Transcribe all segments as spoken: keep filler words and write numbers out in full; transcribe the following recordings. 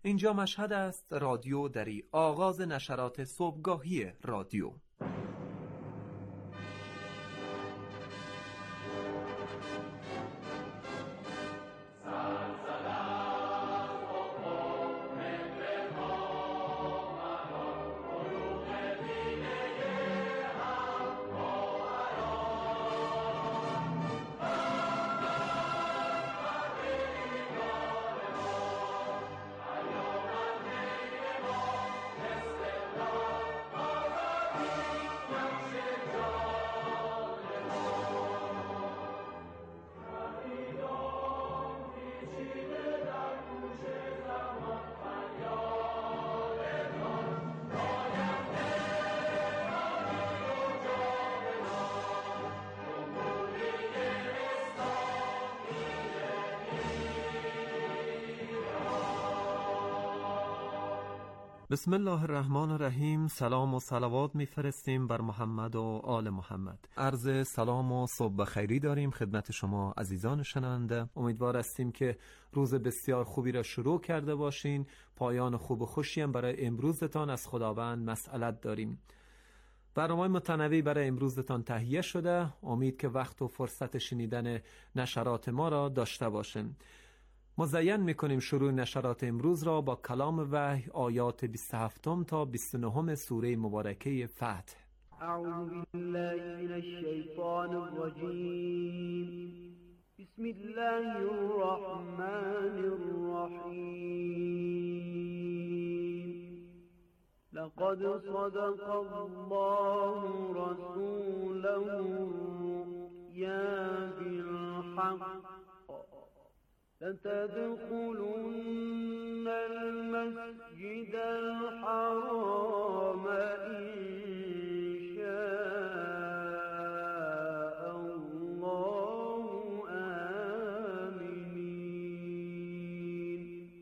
اینجا مشهد است، رادیو دری، آغاز نشرات صبحگاهی رادیو. بسم الله الرحمن الرحیم. سلام و صلوات میفرستیم بر محمد و آل محمد. عرض سلام و صبح خیری داریم خدمت شما عزیزان شنونده. امیدوار هستیم که روز بسیار خوبی را شروع کرده باشین. پایان خوب و خوشی هم برای امروزتان از خداوند مسئلت داریم. برنامه متنوعی برای امروزتان تهیه شده. امید که وقت و فرصت شنیدن نشرات ما را داشته باشین. مزین میکنیم شروع نشرات امروز را با کلام وحی، آیات بیست و هفت تا بیست و نه سوره مبارکه فتح. اعوذ بالله من الشیطان الرجیم. بسم الله الرحمن الرحیم. لقد صدق الله رسوله الرؤيا بالحق لتدخلن المسجد الحرام إن شاء الله آمنين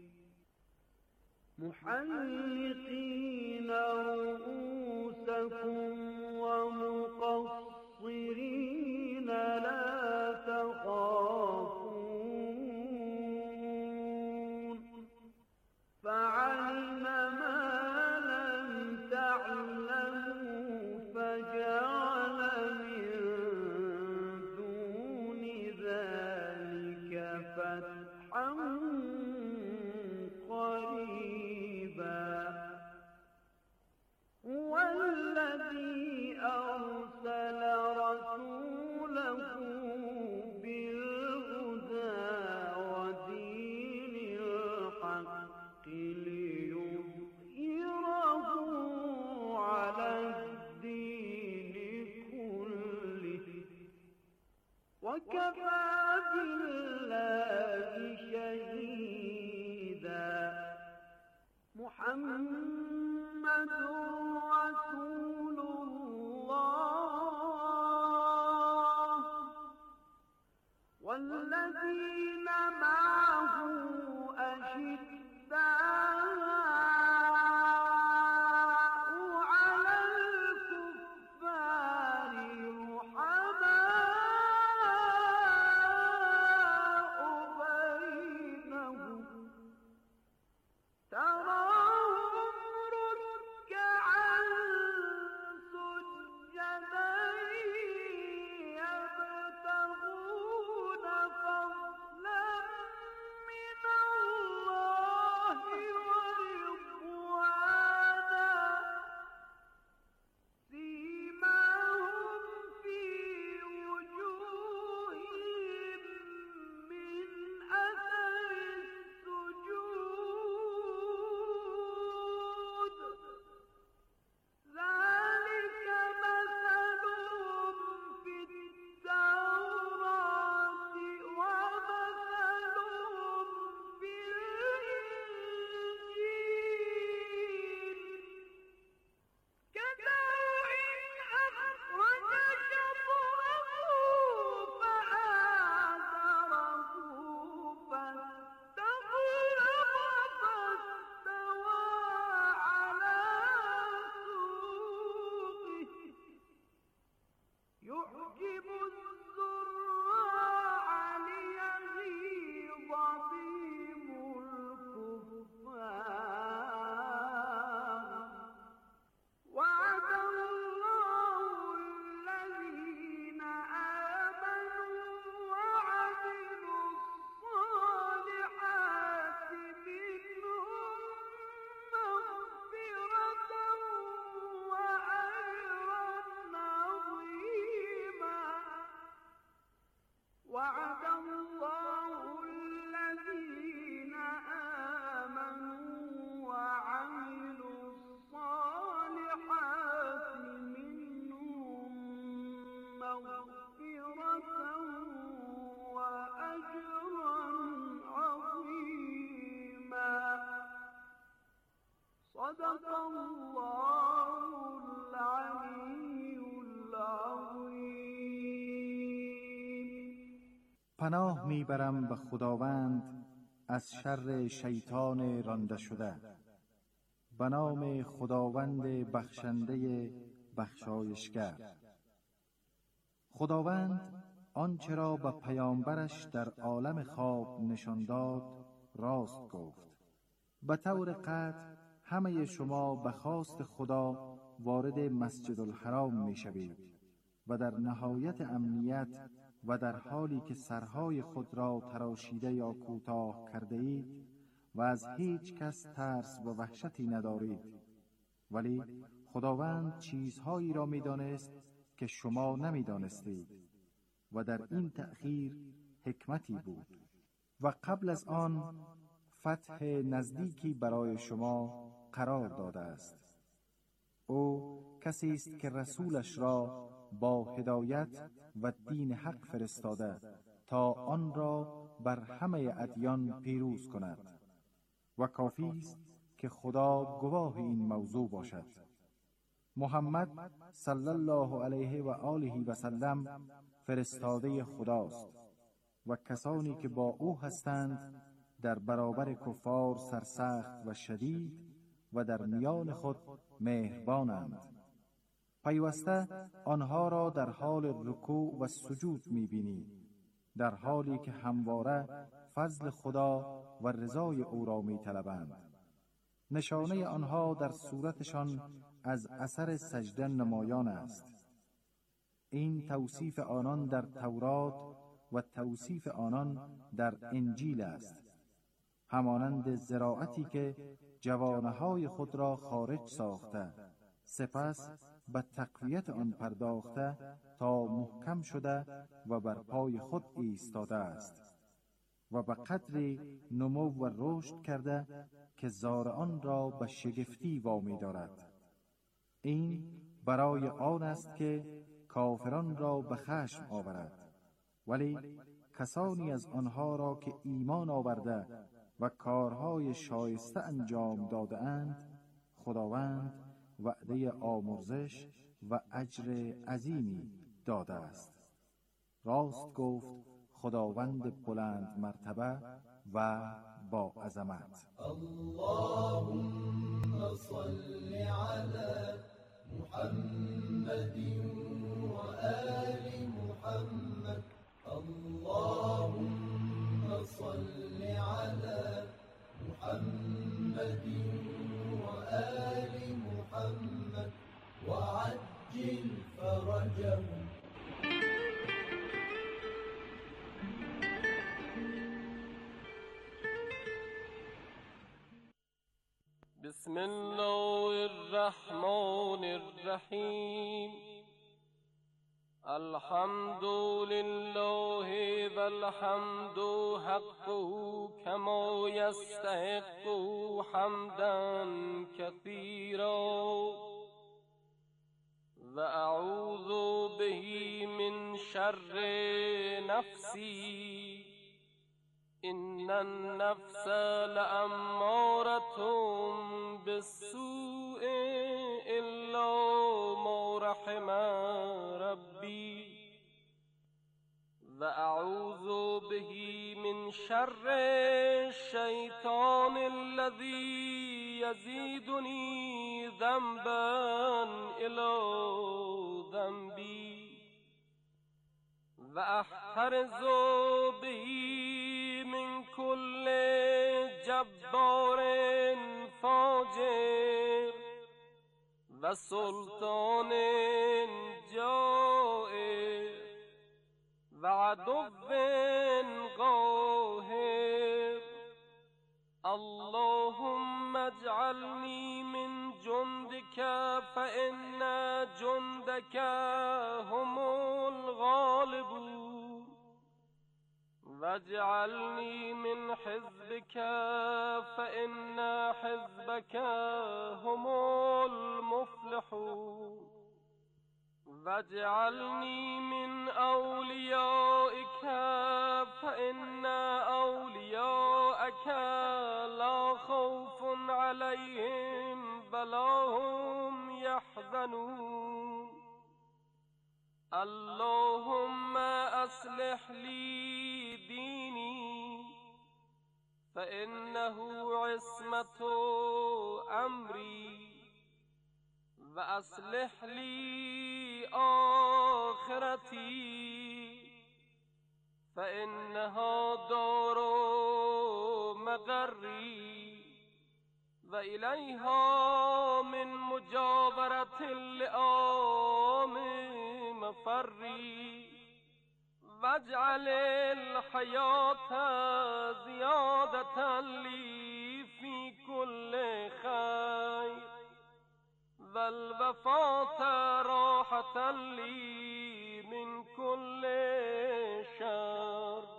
محلقين رؤوسكم ومقصرين لا تخافون فعلم ما لم تعلموا فجعل من دون ذلك فتحا قريبا هو الذي أرسل رسوله بالهدى ودين الحق ليظهره على الدين كله وكفى بالله شهيدا محمد رسول الله والذين معه أشداء على الكفار رحماء بينهم تراهم ركعا سجدا يبتغون فضلا من مغفرة وأجرا عظيما. صدق الله العلي العظيم. پناه میبرم به خداوند از شر شیطان رانده شده. به نام خداوند بخشنده بخشایشگر. خداوند آنچه را به پیامبرش در عالم خواب نشان داد راست گفت. به طور قطع همه شما به خواست خدا وارد مسجد الحرام می شوید و در نهایت امنیت و در حالی که سرهای خود را تراشیده یا کوتاه کرده اید و از هیچ کس ترس و وحشتی ندارید. ولی خداوند چیزهایی را می دانست که شما نمی دانستید و در این تأخیر حکمتی بود. و قبل از آن فتح نزدیکی برای شما قرار داده است. او کسی است که رسولش را با هدایت و دین حق فرستاده تا آن را بر همه ادیان پیروز کند و کافی است که خدا گواه این موضوع باشد. محمد صلی الله علیه و آله و سلم فرستاده خداست و کسانی که با او هستند در برابر کفار سرسخت و شدید و در میان خود مهربانند. پیوسته آنها را در حال رکوع و سجود می‌بینی، در حالی که همواره فضل خدا و رضای او را می‌طلبند. نشانه آنها در صورتشان از اثر سجده نمایان است. این توصیف آنان در تورات و توصیف آنان در انجیل است. همانند زراعتی که جوانه‌های خود را خارج ساخته، سپس به تقویت آن پرداخته تا محکم شده و بر پای خود ایستاده است و به قدری نمو و رشد کرده که زارعان را به شگفتی وامی دارد. این برای آن است که کافران را به خشم آورد، ولی کسانی از آنها را که ایمان آورده و کارهای شایسته انجام داده اند خداوند وعده آمرزش و اجر عظیمی داده است. راست گفت خداوند بلند مرتبه و با عظمت. اللهم صل علی محمد و آل محمد. اللهم صل علی محمد و آل محمد و عجل فرجهم. بسم الله الرحمن الرحیم. الحمد لله والحمد حقه كما يستحق حمدا كثيرا وأعوذ به من شر نفسي إن النفس لأمارة بالسوء إلا ما رحم ربي وأعوذ به من شر الشيطان الذي يزيدني ذنبا إلى ذنبي وأحترز به من كل جبار فاجر وسلطان جائر وعدو قاهر. اللهم اجعلني من جندك فإن جندك هم الغالبون واجعلني من حزبك فإن حزبك هم المفلحون واجعلني من أوليائك فإن أولياءك لا خوف عليهم ولا هم يحزنون اللهم أصلح لي ديني فإنه عصمة أمري وأصلح لي آخرتي فإنها دار مقري وإليها من مجاورة اللئام مفري واجعل الحياة زيادة لي في كل خير والوفاة راحة لي من كل شر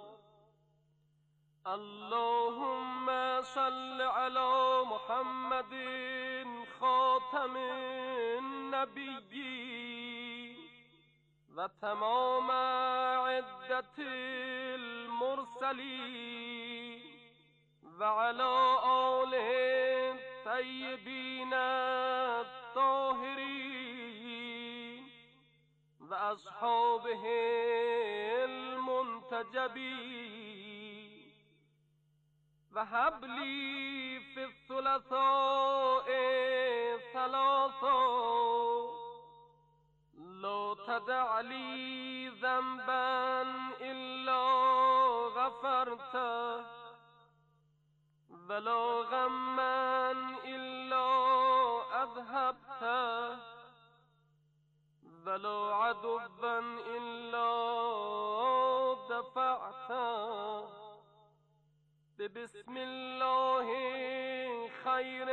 اللهم صل على محمد خاتم النبيين وتمام عدة المرسلين وعلى آله الطيبين الطاهرين وأصحابه المنتجبين وهب لي في الثلاثاء ثلاثا لا تدع لي ذنبا إلا غفرته ولا غما إلا أذهبته ولا عدوا إلا دفعته بسم الله خير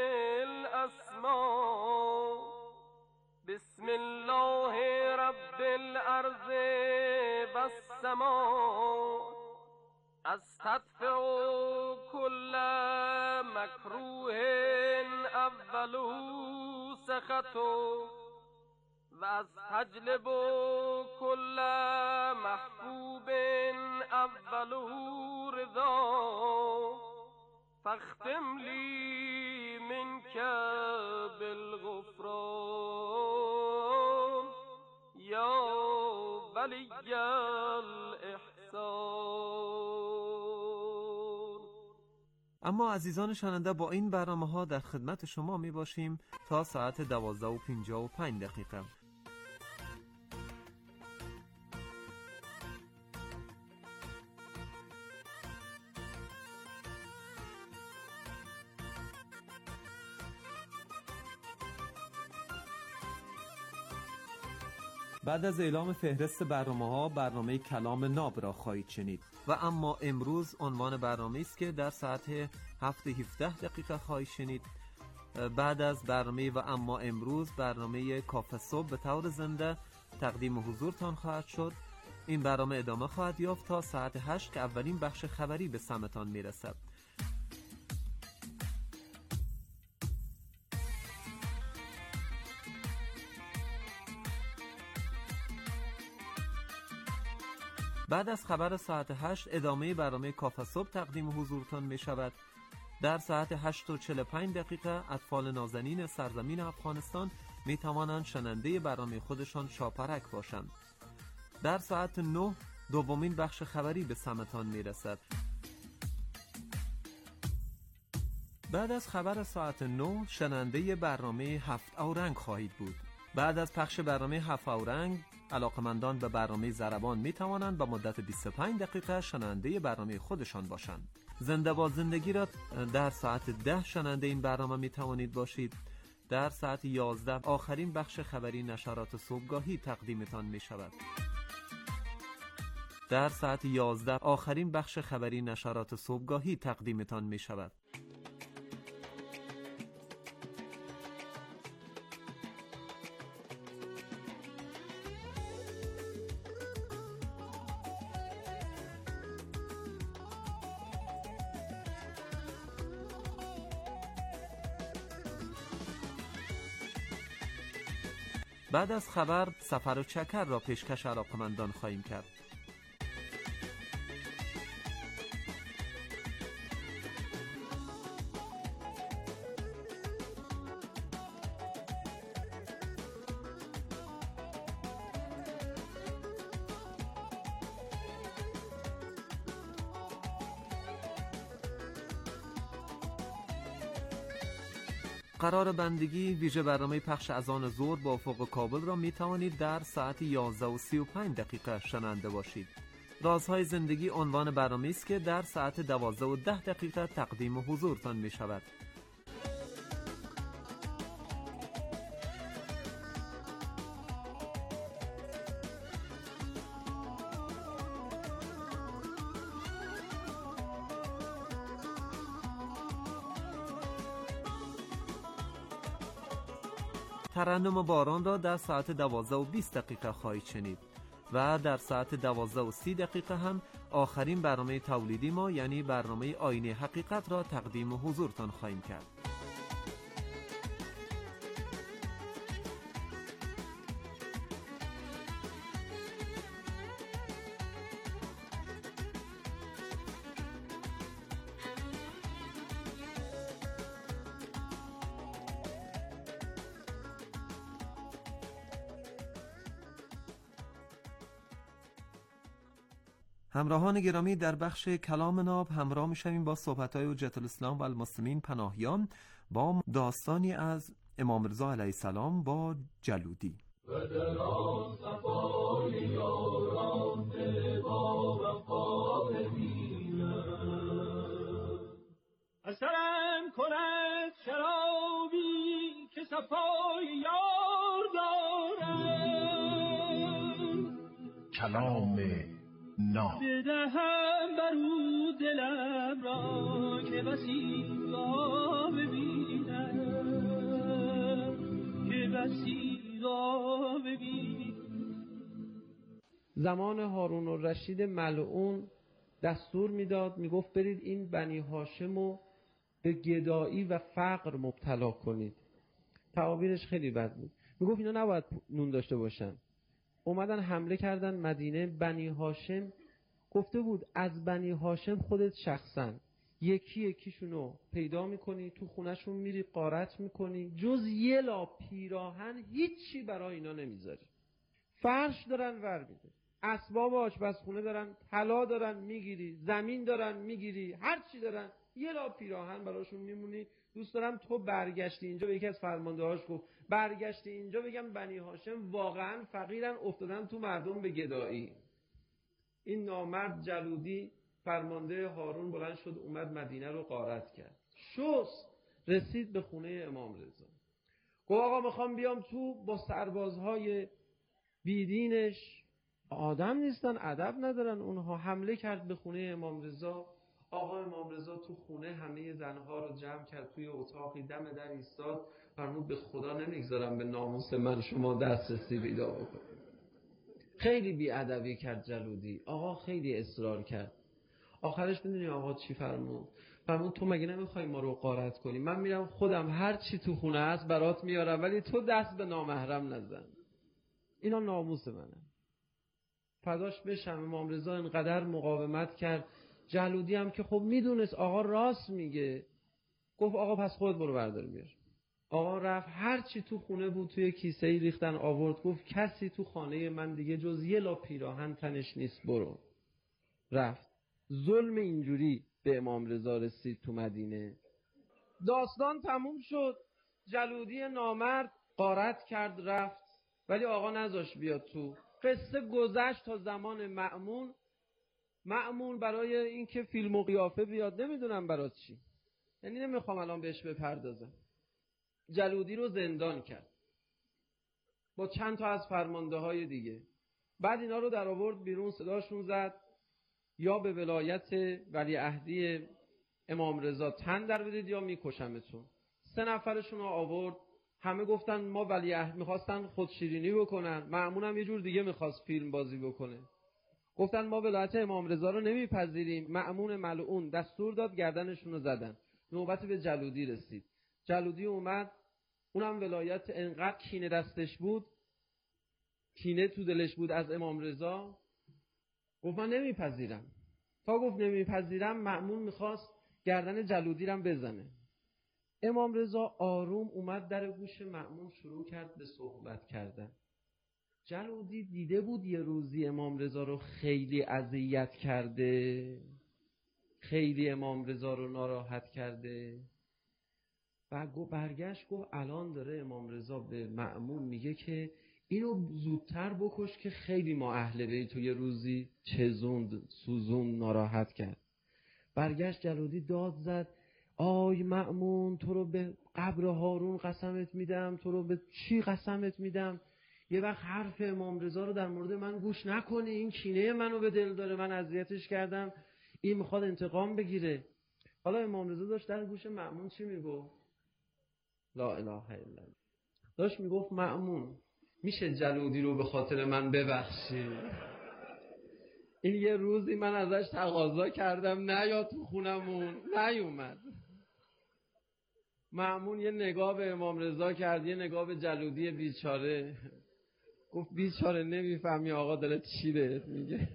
الأسماء بسم الله رب الأرض والسماء أستدفع كل مكروه أوله سخطه وأستجلب كل محبوب أوله رضاه فاختم لي منك بالغفران يا ولي الإحسان. اما عزیزان شنونده با این برنامه ها در خدمت شما می باشیم تا ساعت دوازده و پنجاه و پنج دقیقه. بعد از اعلام فهرست برنامه‌ها برنامه کلام ناب را خواهید شنید و اما امروز عنوان برنامه است که در ساعت هفت و هفده دقیقه خواهید شنید. بعد از برنامه و اما امروز برنامه کافه صبح به طور زنده تقدیم حضورتان خواهد شد. این برنامه ادامه خواهد یافت تا ساعت هشت که اولین بخش خبری به سمتان میرسد. بعد از خبر ساعت هشت ادامه برنامه کافه صبح تقدیم حضورتان می شود. در ساعت هشت و چهل و پنج دقیقه اطفال نازنین سرزمین افغانستان می توانند شنونده برنامه خودشان شاپرک باشند. در ساعت نه دومین بخش خبری به سمتان می رسد. بعد از خبر ساعت نه شنونده برنامه هفت اورنگ خواهید بود. بعد از پخش برنامه هفت اورنگ علاقمندان به برنامه ضربان می توانند به مدت بیست و پنج دقیقه شنونده برنامه خودشان باشند. زنده با زندگی را در ساعت ده شنونده این برنامه می توانید باشید. در ساعت یازده آخرین بخش خبری نشرات صبحگاهی تقدیمتان می شود. در ساعت یازده آخرین بخش خبری نشرات صبحگاهی تقدیمتان می شود. بعد از خبر سفر و چکر را پیشکش علاقمندان خواهیم کرد. قرار بندگی ویژه برنامه پخش اذان ظهر با افق کابل را می توانید در ساعت یازده و سی و پنج دقیقه شنونده باشید. رازهای زندگی عنوان برنامه است که در ساعت دوازده و ده دقیقه تقدیم حضورتان می شود. ترنم باران را در ساعت دوازده و بیست دقیقه خواهید شنید و در ساعت دوازده و سی دقیقه هم آخرین برنامه تولیدی ما یعنی برنامه آینه حقیقت را تقدیم حضورتان خواهیم کرد. همراهان گرامی، در بخش کلام ناب همراه می‌شویم با صحبت‌های حجت الاسلام و المسلمین پناهیان با داستانی از امام رضا علیه السلام با جلودی. و در آن صفای یاران با وفا ببینم اثرم کند شرابی که صفای یار دارم کلام ناب بدهم برو دلم را که بسی را ببینم که بسی را ببینم. زمان هارون الرشید ملعون دستور میداد، میگفت برید این بنی هاشم رو به گدایی و فقر مبتلا کنید. تعابیرش خیلی بد بود. میگفت اینا نباید نون داشته باشن. اومدن حمله کردن مدینه. بنی هاشم گفته بود از بنی هاشم خودت شخصا یکی یکیشونو پیدا میکنی، تو خونهشون میری غارت میکنی، جز یه لا پیراهن هیچی برای اینا نمیذاری. فرش دارن ور میده، اسباب آشپزخونه دارن، طلا دارن میگیری، زمین دارن میگیری، هر چی دارن، یه لا پیراهن براشون میمونی. دوست دارم تو برگشتی اینجا، به یکی از فرماندهاش گفت برگشتی اینجا بگم بنی هاشم واقعا فقیرن، افتادن تو مردم به گدایی. این نامرد جلودی فرمانده هارون بلند شد اومد مدینه رو غارت کرد. شست رسید به خونه امام رضا. گفت آقا میخوام بیام تو با سربازهای بیدینش، آدم نیستن، ادب ندارن اونها. حمله کرد به خونه امام رضا. آقا امام رضا تو خونه همه زنها رو جمع کرد توی اتاقی، دم در ایستاد، فرمود به خدا نمیگذارم به ناموس من شما دسترسی پیدا بکنید. خیلی بی‌ادبی کرد جلودی. آقا خیلی اصرار کرد. آخرش میدونی آقا چی فرمود؟ فرمود تو مگه نمیخوای ما رو غارت کنی؟ من میرم خودم هر چی تو خونه هست برات میارم، ولی تو دست به نامحرم نزن. اینا ناموس منه. فداش بشم. امام رضا اینقدر مقاومت کرد. جلودی هم که خب میدونست آقا راست میگه، گفت آقا پس خودت برو بردار بیار. آقا رفت، هر چی تو خونه بود توی کیسه‌ای ریختن آورد. گفت کسی تو خانه من دیگه جز یه لا پیراهن تنش نیست، برو. رفت. ظلم اینجوری به امام رضا رسید تو مدینه. داستان تموم شد. جلودی نامرد غارت کرد رفت، ولی آقا نذاش بیاد تو. قصه گذشت تا زمان مأمون. مأمون برای اینکه فیلم و قیافه بیاد، نمیدونم برای چی، یعنی نمیخوام الان بهش بپردازم، جلودی رو زندان کرد با چند تا از فرمانده های دیگه. بعد اینا رو در آورد بیرون، صداشون زد یا به ولایت ولیعهدی امام رضا تن در بدید یا میکشمتون. سه نفرشون رو آورد. همه گفتن ما ولیعهد، میخواستن خودشیرینی بکنن. مأمون هم یه جور دیگه میخواست فیلم بازی بکنه. گفتن ما ولایت امام رضا رو نمیپذیریم. مأمون ملعون دستور داد، گردنشون رو زدن. نوبت به جلودی رسید. جلودی اومد، اونم ولایت انقدر کینه دستش بود کینه تو دلش بود از امام رضا، گفت من نمیپذیرم. تا گفت نمیپذیرم، مأمون میخواست گردن جلودی رم بزنه. امام رضا آروم اومد در گوش مأمون شروع کرد به صحبت کردن. جلودی دیده بود یه روزی امام رضا رو خیلی اذیت کرده، خیلی امام رضا رو ناراحت کرده. و برگشت گفت الان داره امام رضا به مأمون میگه که اینو زودتر بکش که خیلی ما اهل بیت یه روزی چزوند، سوزون، ناراحت کرد. برگشت جلودی داد زد آی مأمون، تو رو به قبر هارون قسمت میدم، تو رو به چی قسمت میدم، یه وقت حرف امام رضا رو در مورد من گوش نکنی، این کینه منو به دل داره، من اذیتش کردم، این میخواد انتقام بگیره. حالا امام رضا داشت در گوش مأمون چی میگفت؟ لا اله الا الله. داشت میگفت مأمون میشه جلودی رو به خاطر من ببخشی؟ این یه روزی من ازش تقاضا کردم نیا تو خونمون، نیومد. مأمون یه نگاه به امام رضا کرد، یه نگاه به جلودی بیچاره، گفت بیچاره نمیفهمی آقا داره چی بهت میگه.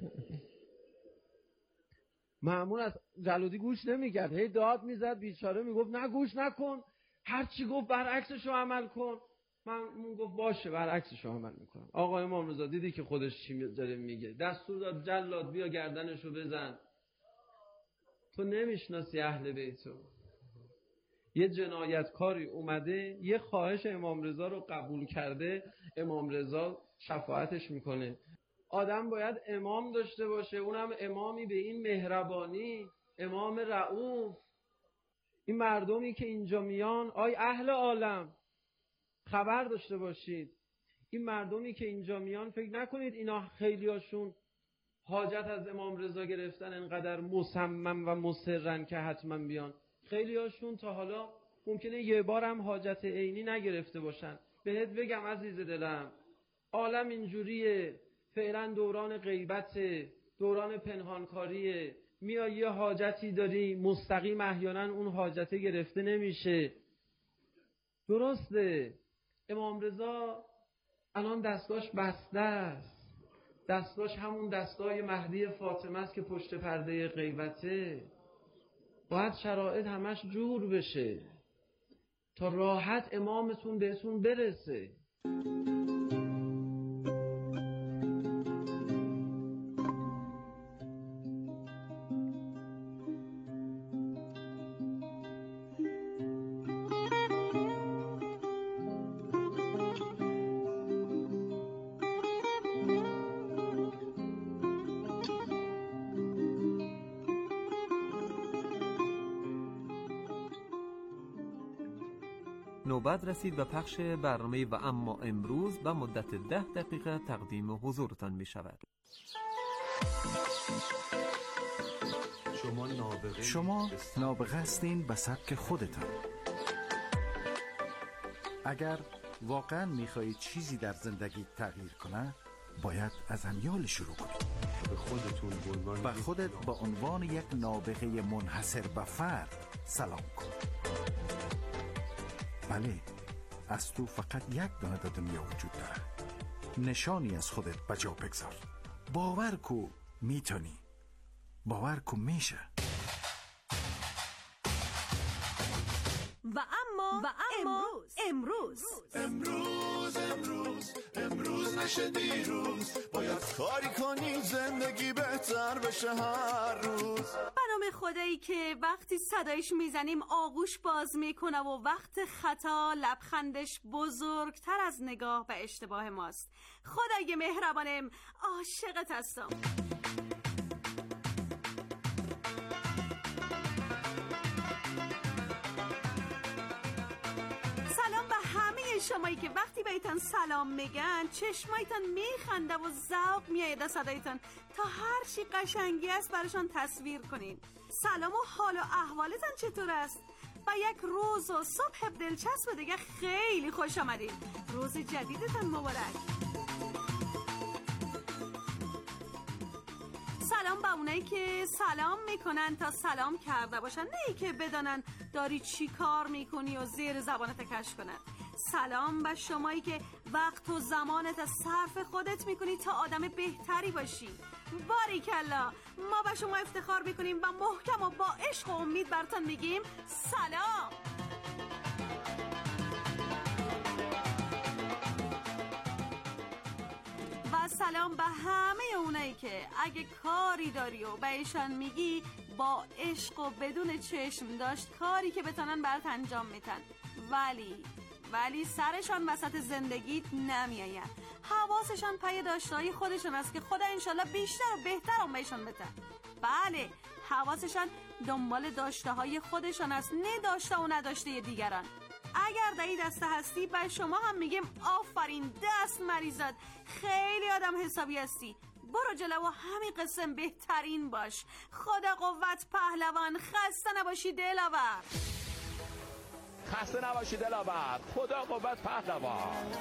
مأمون از جلودی گوش نمیکرد، هی داد میزد، بیچاره میگفت نه گوش نکن، هر چی گفت برعکسشو عمل کن. مأمون گفت باشه برعکسشو عمل میکنم. آقا امام رضا دیدی که خودش چی داره میگه، دستور داد جلاد بیا گردنشو بزن. تو نمیشناسی اهل بیتو. یه جنایتکاری اومده یه خواهش امام رضا رو قبول کرده، امام رضا شفاعتش میکنه. آدم باید امام داشته باشه، اونم امامی به این مهربانی، امام رؤوف. این مردمی که اینجا میان، آی اهل عالم خبر داشته باشید، این مردمی که اینجا میان فکر نکنید اینا خیلیاشون حاجت از امام رضا گرفتن انقدر مصمم و مصرن که حتما بیان. خیلیاشون تا حالا ممکنه یه بارم حاجت عینی نگرفته باشن. بهت بگم عزیز دلم، عالم اینجوریه، فعلا دوران غیبت، دوران پنهانکاریه. میای یه حاجتی داری مستقیم، احیانا اون حاجته گرفته نمیشه. درسته امام رضا الان دستگاهش بسته است، دستگاهش همون دستگاه مهدی فاطمه است که پشت پرده غیبته. باید شرایط همش جور بشه تا راحت امامتون بهتون برسه. نوبت رسید به پخش برنامه و اما امروز به مدت ده دقیقه تقدیم حضورتان می شود. شما نابغه شما نابغه هستین به سبک خودتان. اگر واقعا میخواهید چیزی در زندگی تغییر کنه، باید از همیال شروع کنید. به خودتون به خودت به عنوان یک نابغه منحصر به فرد سلام کن. بله، از تو فقط یک دانه در دنیا وجود داره. نشانی از خودت بجا بگذار. باور کو میتونی، باور کو میشه. و اما و اما امروز امروز امروز امروز نشه دیروز، باید کاری کنی زندگی بهتر بشه هر روز. برنامه خدایی که وقتی صدایش میزنیم آغوش باز میکنه و وقت خطا لبخندش بزرگتر از نگاه به اشتباه ماست. خدای مهربانم، عاشقت هستم. شمایی که وقتی بهتان سلام میگن چشمایتان میخنده و ذوق میاد از صدایتان تا هر چی قشنگی است براشان تصویر کنین. سلام و حال و احوالتان چطور است؟ و یک روز و صبح دلچسب دیگه خیلی خوش آمدید. روز جدیدتان مبارک. سلام به اونایی که سلام میکنن تا سلام کرده باشن، نه ای که بدانن داری چی کار میکنی و زیر زبانت کش کنن. سلام به شمایی که وقت و زمانت از صرف خودت میکنی تا آدم بهتری باشی. باریکلا. ما به شما افتخار میکنیم و محکم و با عشق و امید براتون میگیم سلام. و سلام به همه اونایی که اگه کاری داری و بهشان میگی با عشق و بدون چشم داشت کاری که بتونن برات انجام میتن، ولی ولی سرشان وسط زندگیت نمیاین. حواسشان پای داشته‌های خودشون است که خدا انشالله بیشتر و بهتر هم بهشون بده. بله، حواسشان دنبال داشته‌های خودشون است، نه داشته و نداشته دیگران. اگر در این دسته هستی به شما هم میگیم آفرین، دست مریزاد، خیلی آدم حسابی هستی. برو جلو و همین قسم بهترین باش. خدا قوت پهلوان. خسته نباشی دلاور. خسته نباشی دلاور. خدا قوت پهلوان.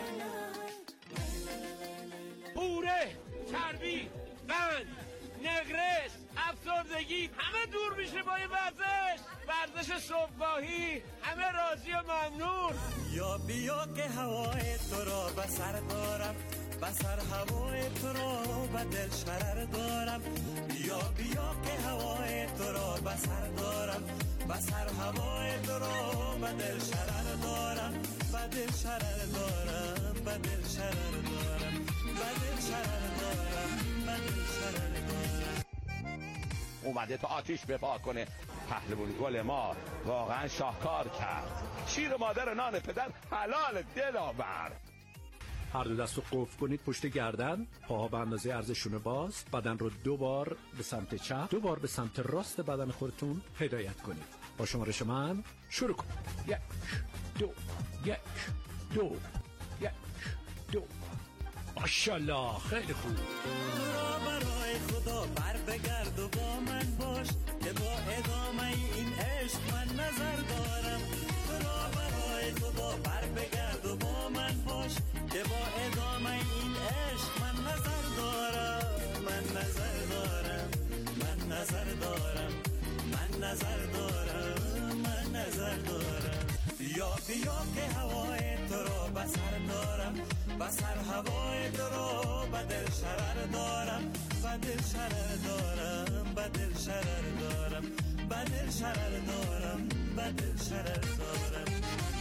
پوره، چربی، قند، نقرس، افسردگی همه دور میشه با این ورزش. ورزش صبحگاهی، همه راضی و ممنون. یا بیا که هوای تو را به سر دارم، به سر هوای تو را به دل شرر دارم. یا بیا که هوای تو را به سر دارم، به سر هوای تو را به دل شرر دارم. به دل شرر دارم، به دل شرر دارم، به دل شرر دارم، به دل شرر دارم. اومده تا آتیش بپا کنه. پهلوان گل ما واقعا شاهکار کرد. شیر مادر نان پدر حلال دلاور. هر دو دست رو قفل کنید پشت گردن، پاها به اندازه عرض شونه باز، بدن رو دو بار به سمت چپ، دو بار به سمت راست بدن خودتون هدایت کنید. با شمارش من شروع کنید. یک دو یک دو یک دو. ماشاءالله، خیلی خوب. را برای خدا بر بگرد و با من باش که با ادامه این عشق من نظر دارم. را برای خدا بر بگرد و با من باش که با ادامه این عشق من نظر دارم. من نظر دارم، من نظر دارم، من نظر دارم، من نظر دارم. بیا بیا که هوای تو را به سر دارم، به سر هوای تو را به دل شرر دارم. به دل شرر دارم، به دل شرر دارم، به دل شرر دارم، به دل شرر دارم.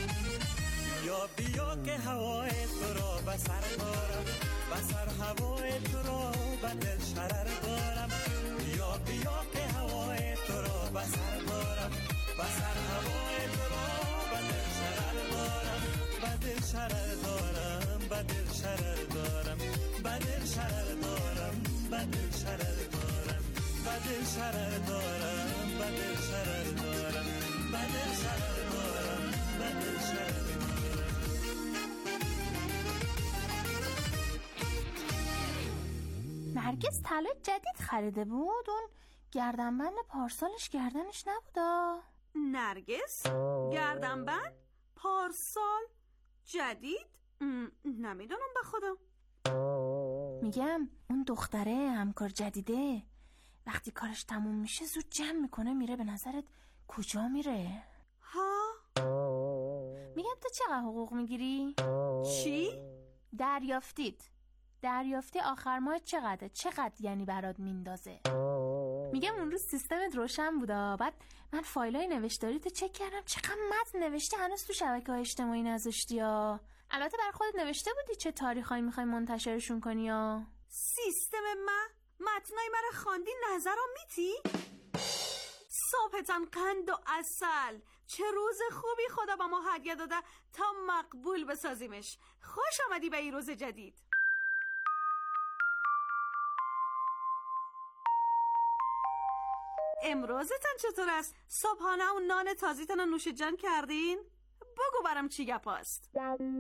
یا بیا که هوای تو را به سر دارم، به سر هوای تو را به دل شرر دارم. یا بیا که هوای تو را به سر دارم، به سر هوای تو را به دل شرر دارم. به دل شرر دارم، به دل شرر دارم، به دل شرر دارم، به دل شرر دارم، به دل شرر دارم، به دل شرر دارم، به دل شرر دارم، به دل شرر دارم. نرگس طلا جدید خریده بود. اون گردنبند پارسالش گردنش نبودا. نرگس گردنبند پارسال جدید؟ نمیدونم به خدا. میگم اون دختره همکار جدیده وقتی کارش تموم میشه زود جمع میکنه میره. به نظرت کجا میره؟ ها؟ میگم تو چقدر حقوق میگیری؟ چی؟ دریافتید دریافتی آخر ماه چقدره؟ چقدر یعنی برات میندازه؟ میگم اون روز سیستمت روشن بودا، بعد من فایلای نوشتاری تو چک کردم چقدر متن نوشتی هنوز تو شبکه‌های اجتماعی نذاشتی ها. البته بر خودت نوشته بودی چه تاریخایی میخوای منتشرشون کنی ها. سیستم من؟ متنای مرا خواندی نظرم میتی؟ صبحتان قند و عسل. چه روز خوبی خدا با ما هدیه داده تا مقبول بسازیمش. خوش آمدی به این روز جدید. امروزتان چطور است؟ صبحانه و نان تازیتان رو نوش جان کردین؟ بگو برام چی گپ است؟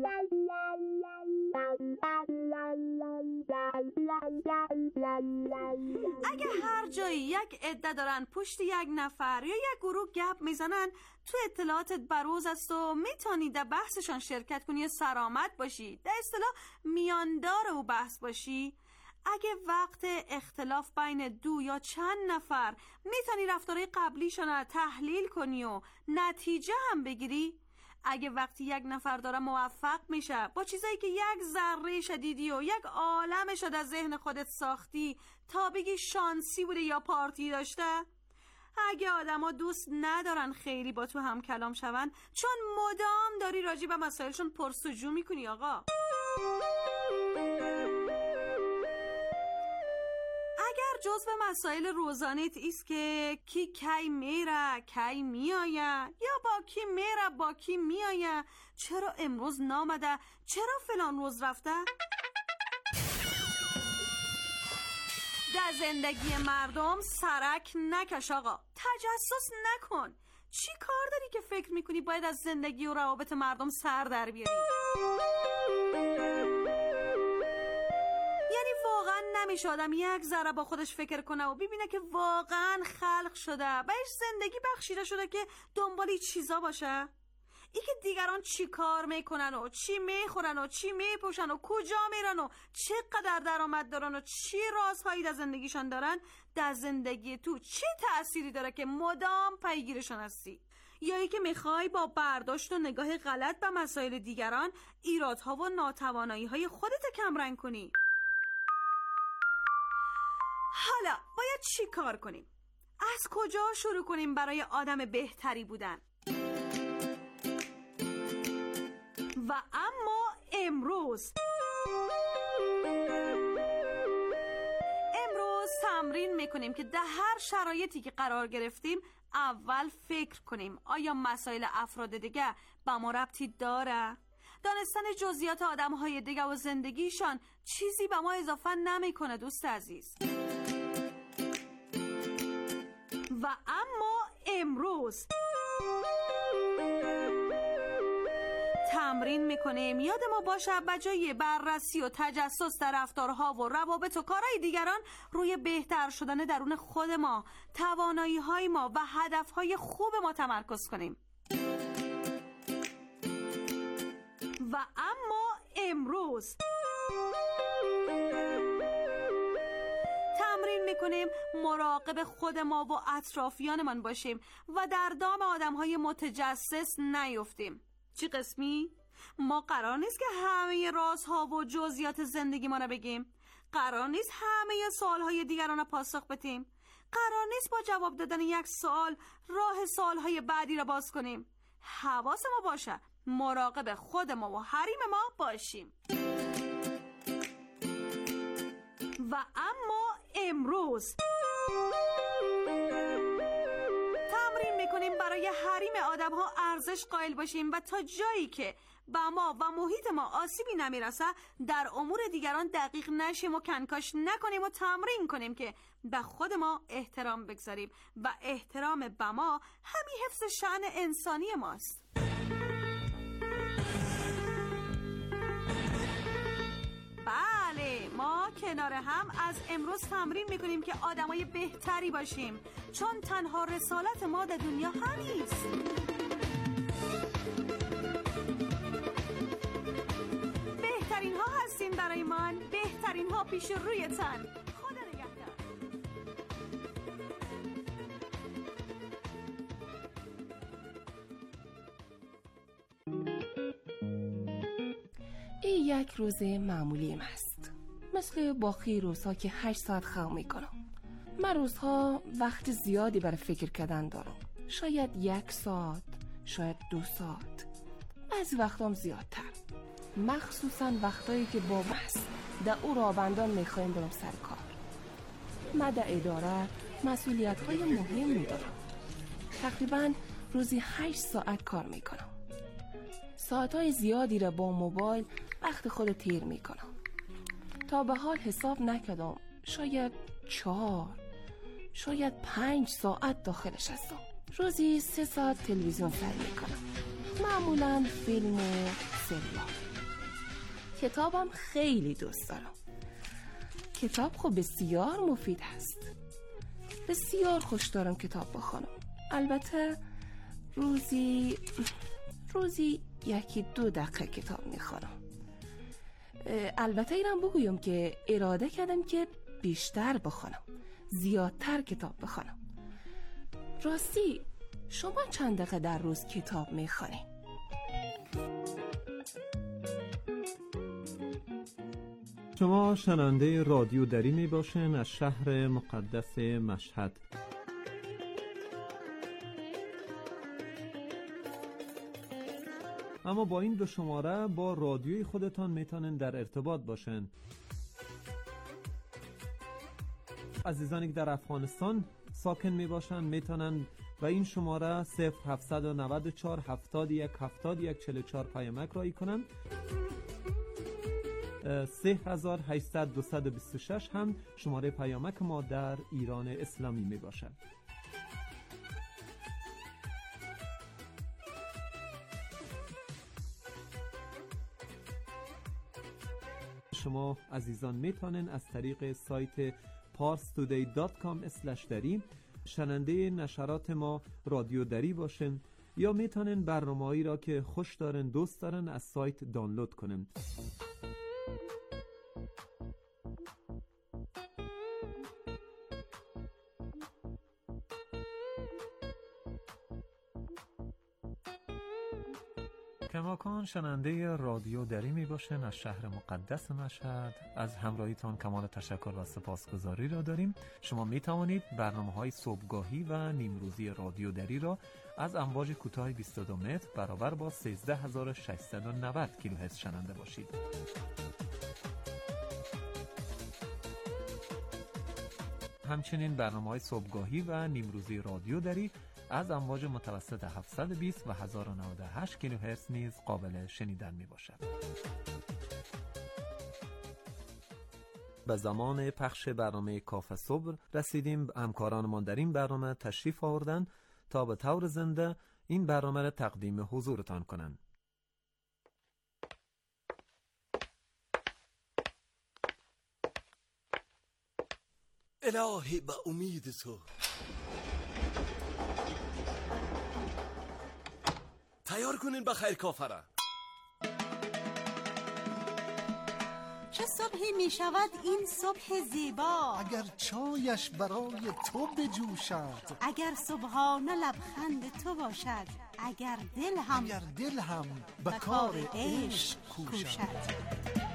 اگه هر جایی یک عده دارن پشت یک نفر یا یک گروه گپ میزنن تو اطلاعاتت بروز است و میتونی در بحثشان شرکت کنی و سرآمد باشی، در اصطلاح میاندار او بحث باشی. اگه وقت اختلاف بین دو یا چند نفر میتونی رفتارهای قبلیشون رو تحلیل کنی و نتیجه هم بگیری. اگه وقتی یک نفر داره موفق میشه با چیزایی که یک ذره شدیدی و یک عالم شد از ذهن خودت ساختی تا بگی شانسی بوده یا پارتی داشته؟ اگه آدما دوست ندارن خیلی با تو هم کلام شون چون مدام داری راجع به مسائلشون پرسجو میکنی آقا. اگر جزو مسائل روزانت ایست که کی کی میره کی میآیه یا با کی میره با کی میآیه، چرا امروز نامده، چرا فلان روز رفته، در زندگی مردم سرک نکش آقا، تجسس نکن. چی کار داری که فکر میکنی باید از زندگی و روابط مردم سر در بیاری؟ یعنی واقعا نمیشه آدم یک ذره با خودش فکر کنه و ببینه که واقعا خلق شده بهش زندگی بخشیده شده که دنبال چیزا باشه؟ ای که دیگران چی کار میکنن و چی میخورن و چی میپوشن و کجا میرن و چقدر درآمد دارن و چی رازهایی در زندگیشان دارن، در زندگی تو چه تأثیری داره که مدام پیگیرشان هستی؟ یا ای که میخوای با برداشت و نگاه غلط به مسائل دیگران ایرادها و ناتوانایی‌های خودت کمرنگ کنی؟ حالا باید چی کار کنیم؟ از کجا شروع کنیم برای آدم بهتری بودن؟ و اما امروز امروز تمرین میکنیم که در هر شرایطی که قرار گرفتیم اول فکر کنیم آیا مسائل افراد دیگه با ما ربطی داره؟ دانستن جزئیات آدم‌های دیگه و زندگیشان چیزی به ما اضافه نمیکنه دوست عزیز. و اما امروز تمرین میکنیم یاد ما باشه بجای بررسی و تجسس در رفتارها و روابط و کارهای دیگران روی بهتر شدن درون خود ما، توانایی های ما و هدفهای خوب ما تمرکز کنیم. و اما امروز تمرین میکنیم مراقب خود ما و اطرافیانمان باشیم و در دام آدمهای متجسس نیفتیم. چی قسمی؟ ما قرار نیست که همه رازها و جزئیات زندگی ما رو بگیم. قرار نیست همه سوالهای دیگران رو پاسخ بدیم. قرار نیست با جواب دادن یک سوال راه سوالهای بعدی رو باز کنیم. حواس ما باشه مراقب خود ما و حریم ما باشیم. و اما امروز تمرین میکنیم برای حریم آدم ها ارزش قائل باشیم و تا جایی که با ما و محیط ما آسیبی نمیرسه در امور دیگران دقیق نشیم و کنکاش نکنیم و تمرین کنیم که به خود ما احترام بگذاریم و احترام به ما همین حفظ شأن انسانی ماست. بله، ما کنار هم از امروز تمرین میکنیم که آدمای بهتری باشیم، چون تنها رسالت ما در دنیا همیست. بهترین ها هستین برای من، بهترین ها پیش روی تن. خدا نگهدار. این یک روز معمولیم است، مثل باقی روزها که هشت ساعت خواب میکنم. من روزها وقت زیادی برای فکر کردن دارم، شاید یک ساعت، شاید دو ساعت، بعضی وقتام زیادتر، مخصوصا وقتایی که با بس در او رابندان میخوایم برم سر کار. من در اداره مسئولیت های مهم دارم. تقریبا روزی هشت ساعت کار میکنم. ساعتهای زیادی را با موبایل وقت خود تیر میکنم. تا به حال حساب نکردم، شاید چهار شاید پنج ساعت داخلش هستم. روزی سه ساعت تلویزیون سر میکنم، معمولا فیلم و سریال. کتابم خیلی دوست دارم. کتاب خب بسیار مفید هست. بسیار خوش دارم کتاب بخونم. البته روزی روزی یکی دو دقیقه کتاب میخونم. البته اینم بگویم که اراده کردم که بیشتر بخونم، زیادتر کتاب بخونم. راستی شما چند دقیقه در روز کتاب میخونی؟ شما شنونده رادیو دری می باشین از شهر مقدس مشهد. اما با این دو شماره با رادیوی خودتان میتونن در ارتباط باشن. عزیزانی که در افغانستان ساکن می باشن میتونن و این شماره صفر هفتصد و نود و چهار هفتاد و یک هفتاد و یک چهل و چهار پیامک رایی کنن. سه هزار و هشتصد دویست و بیست و شش هم شماره پیامک ما در ایران اسلامی می باشد. شما عزیزان میتونن از طریق سایت پارس تودی دات کام اسلش دری شنونده نشرات ما رادیو دری باشن یا میتونن برنامه‌ای را که خوش دارن دوست دارن از سایت دانلود کنن. کماکان شنونده رادیو دری می باشن از شهر مقدس مشهد. از همراهیتان کمال تشکر و سپاسگزاری را داریم. شما می توانید برنامه‌های صبحگاهی و نیمروزی رادیو دری را از امواج کوتاه بیست و دو متر برابر با سیزده هزار و ششصد و نود کیلوهرتز شنونده باشید. همچنین برنامه‌های صبحگاهی و نیمروزی رادیو دری از امواج متوسط هفتصد و بیست و هزار و نود و هشت کیلوهرتز نیز قابل شنیدن می باشد. به زمان پخش برنامه کافه صبح رسیدیم. همکارانمان در این برنامه تشریف آوردن تا به طور زنده این برنامه را تقدیم حضورتان کنند. الهی به امید تو تیار کنین به خیر کافره. چه صبحی می شود این صبح زیبا، اگر چایش برای تو بجوشد، اگر صبحانه لبخند تو باشد، اگر دل هم اگر دل هم به کار عشق کوشد.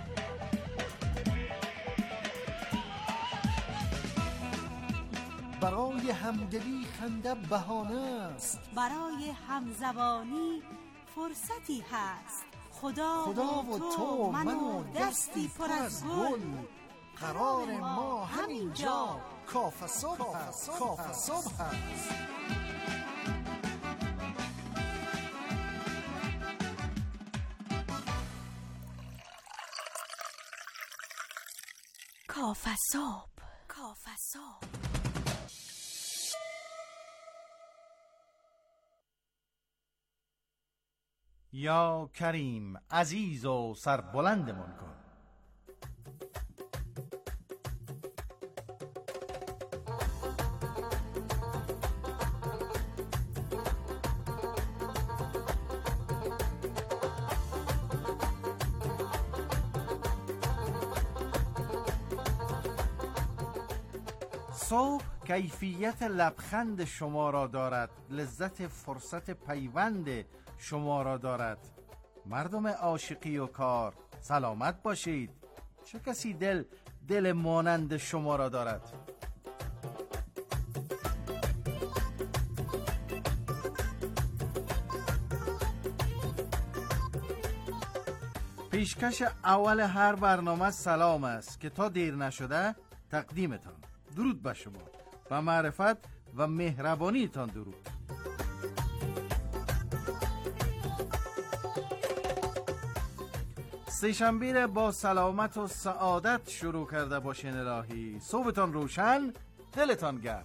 برای همدلی خنده بهانه است، برای همزبانی فرصتی هست. خدا, خدا و تو من و دستی پر از گل، قرار ما همینجا کافه صبح است. کافه صبح است. کافه صبح. کافه صبح. یا کریم عزیز و سربلندمان کن. صبح کیفیت لبخند شما را دارد، لذت فرصت پیوند شما را دارد. مردم عاشقی و کار سلامت باشید. چه کسی دل دل مانند شما را دارد؟ پیشکش اول هر برنامه سلام است که تا دیر نشده تقدیمتان. درود بر شما، با معرفت و مهربانیتان درود. سه‌شنبه را با سلامت و سعادت شروع کرده باشین الهی. صبحتان روشن، دلتان گرم.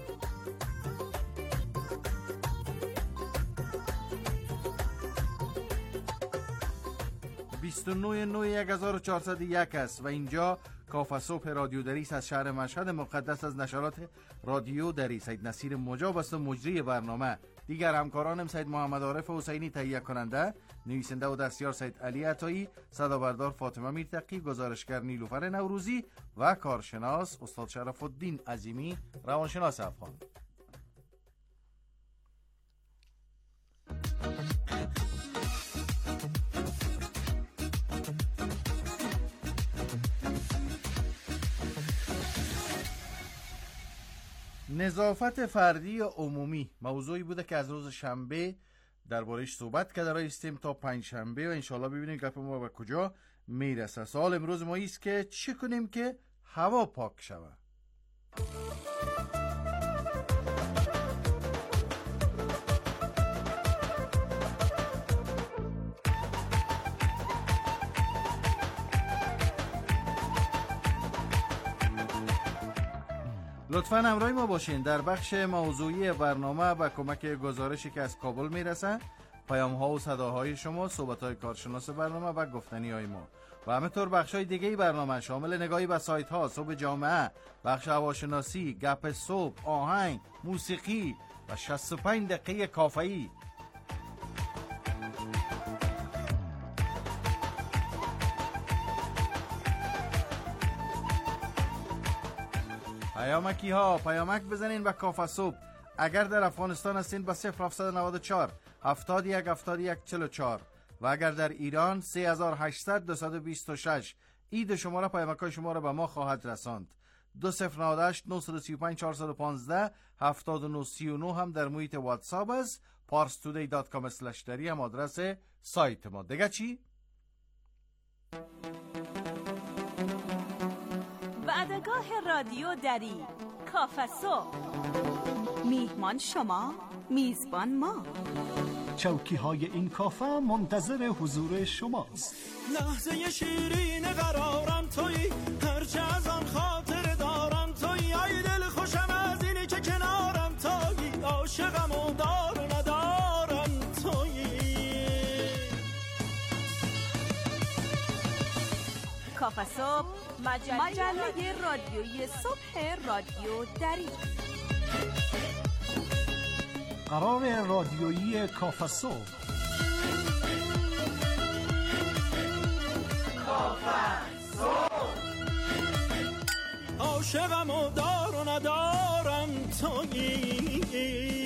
بیست و نه نوامبر هزار و چهارصد و یک است و اینجا کافه صبح رادیو دری از شهر مشهد مقدس از نشرات رادیو دری. سید نصیر مجاب است و مجری برنامه. دیگر همکارانم سید محمد عارف حسینی تهیه کننده، نویسنده و دستیار سید علی عطایی، صدابردار فاطمه میرتقی، گزارشگر نیلوفر نوروزی و کارشناس استاد شرف الدین عظیمی روانشناس افغان. نظافت فردی عمومی موضوعی بوده که از روز شنبه درباره‌اش صحبت کرده رایستیم تا پنج شنبه و انشالله ببینیم گپ ما به کجا میرسه. سوال امروز ما ایست که چی کنیم که هوا پاک شود؟ لطفاً همراه ما باشین. در بخش موضوعی برنامه و کمک گزارشی که از کابل میرسه، پیام ها و صداهای شما، صحبت های کارشناس برنامه و گفتنی های ما و همینطور بخش های دیگه برنامه شامل نگاهی به سایت ها، صبح جامعه، بخش هواشناسی، گپ صبح، آهنگ، موسیقی و شصت و پنج دقیقه کافه‌ای. پیامکی ها پیامک بزنین و کافه صبح. اگر در افغانستان هستین با صفر هفتصد و نود و چهار هفتاد و یک هفتاد و یک چهل و چهار و اگر در ایران سه هزار و هشتصد دویست و بیست و شش. اید شماره پیامک های شما را به ما خواهد رساند. دو صفر نود و هشت نهصد و سی و پنج چهارصد و پانزده هفتاد و نه سی و نه هم در محیط واتساپ است. پارس تودی دات کام اسلش دری هم آدرس سایت ما. دیگه چی؟ وعدگاه رادیو دری، کافه صبح. میهمان شما، میزبان ما. چوکی های این کافه منتظر حضور شماست. لحظه شیرین قرارم تویی، هرچه از آن خاطر دارم تویی. ای دل خوشم از اینی که کنارم تویی، عاشقم و دار و ندارم تویی. کافه صبح، مجله, مجله رادیویی صبح رادیو دری. قرار رادیویی کافه صبح. کافه صبح. عاشقم و دار و ندارم تویی.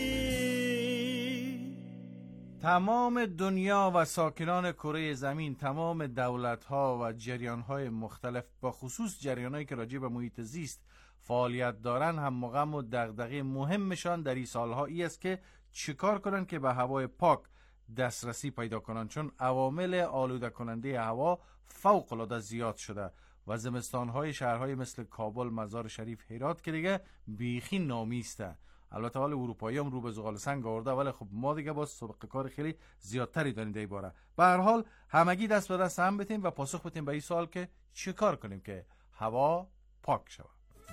تمام دنیا و ساکنان کره زمین، تمام دولت‌ها و جریان‌های مختلف، با خصوص جریان‌هایی که راجع به محیط زیست فعالیت دارن، هم مغم و دغدغه مهمشان در این سالها ای است که چیکار کنن که به هوای پاک دسترسی پیدا کنن، چون عوامل آلوده کننده هوا فوق العاده زیاد شده و زمستان‌های شهرهای مثل کابل، مزار شریف، هرات که دیگه بیخی نامیسته. البته حال اروپایی هم رو به زغال سنگ آورده، ولی خب ما دیگه باز سابقه کار خیلی زیادتری داریم در باره. به هر حال همگی دست به دست هم بتیم و پاسخ بدیم به این سوال که چه کار کنیم که هوا پاک شود.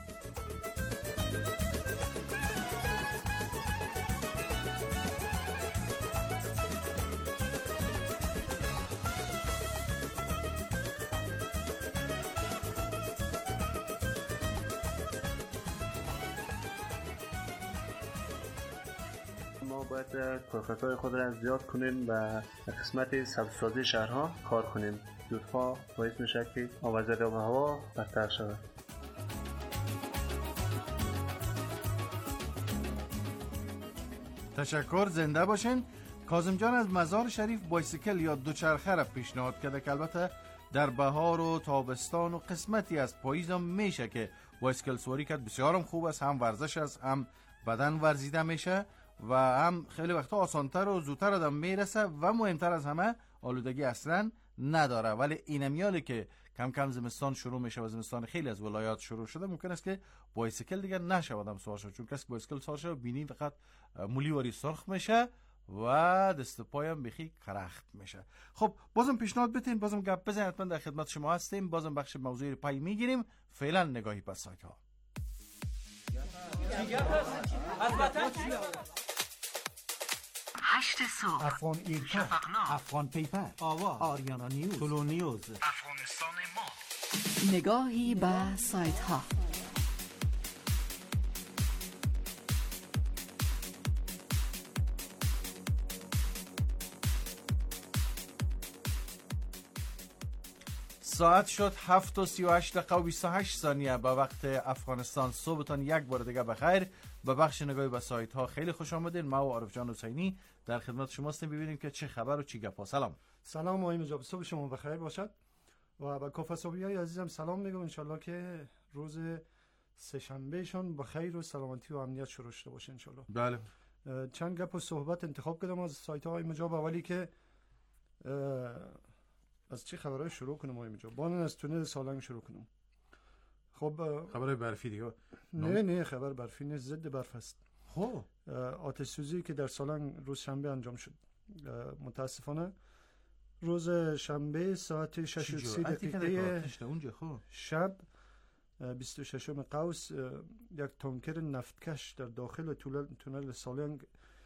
ما باید کارکردهای خود را زیاد کنیم و قسمت سبزسازی شهرها کار کنیم. لطفا باعث میشه که وضعیت آب و هوا بدتر شود. تشکر، زنده باشین. کاظم جان از مزار شریف بایسیکل یا دوچرخه را پیشنهاد کرده که البته در بهار و تابستان و قسمتی از پاییز هم میشه که بایسیکل سواری کرد. بسیارم خوب است، هم ورزش است، هم بدن ورزیده میشه و هم خیلی وقتا آسانتر و زودتر آدم میرسه و مهمتر از همه آلودگی اصلا نداره. ولی این میاله که کم کم زمستان شروع میشه و زمستان خیلی از ولایات شروع شده، ممکن است که بایسیکل دیگه نشه آدم سوار شه، چون کسی بایسیکل سوار شه بینی فقط مولی واری سرخ میشه و دست پایم بخی کرخت میشه. خب بازم پیشنهاد بتین، بازم گپ بزنید، حتما در خدمت شما هستیم. بازم بخش موضوعی پای میگیریم. فعلا نگاهی به سایت ها. هشت صبح، افغان ایرکا، افغان پیپر، آوا، آریانا نیوز، تولو نیوز، افغانستان ما. نگاهی به سایت ها. ساعت شد هفت و سی و هشت دقیقه و بیست و هشت ثانیه به وقت افغانستان. صبحتان یک بار دیگه بخیر. به بخش نگاهی به سایت ها خیلی خوش آمدین. ما و عارف جان حسینی در خدمت شما هستیم. ببینیم که چه خبر و چی گپا. سلام. سلام آقای مجاب، صبح شما بخیر باشد و با کافه صبحی های عزیزم سلام میگم. انشالله که روز سه شنبهشان با خیر و سلامتی و امنیت شروع شده باشه انشالله. بله. چند گپ و صحبت انتخاب کردم از سایت های مجاب. اولی که از چه خبرهای شروع کنم آقای مجاب؟ بانن از تونل سالنگ شروع کنم. خب خبر برفی دیگه؟ نه نه خبر برفی نه، ضد برف است. خب آتش سوزی که در سالنگ روز شنبه انجام شد. متاسفانه روز شنبه ساعت شش و سی دقیقه شب بیست و ششم قوس یک تانکر نفتکش در داخل تونل سالنگ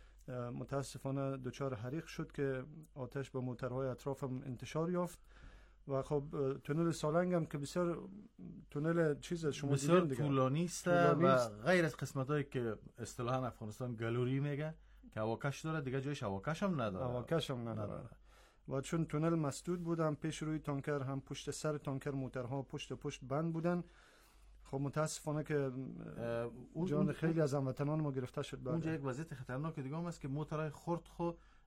متاسفانه دچار حریق شد که آتش به موترهای اطراف هم انتشار یافت و خب تونل سالنگ هم که بسیار تونل چیز شما بسیار طولانی است و غیر از قسمتایی که اصطلاحاً افغانستان گلوری میگه که هواکش داره، دیگه جایش هواکش هم نداره. هواکش هم نداره. نداره. و چون تونل مسدود بود، هم پیش روی تانکر هم پشت سر تانکر موترها پشت پشت بند بودن. خب متاسفانه که جان خیلی از هموطنان ما گرفته شد. اونجا یک وضعیت خطرناک دیگه هم است که موترهای خرد خو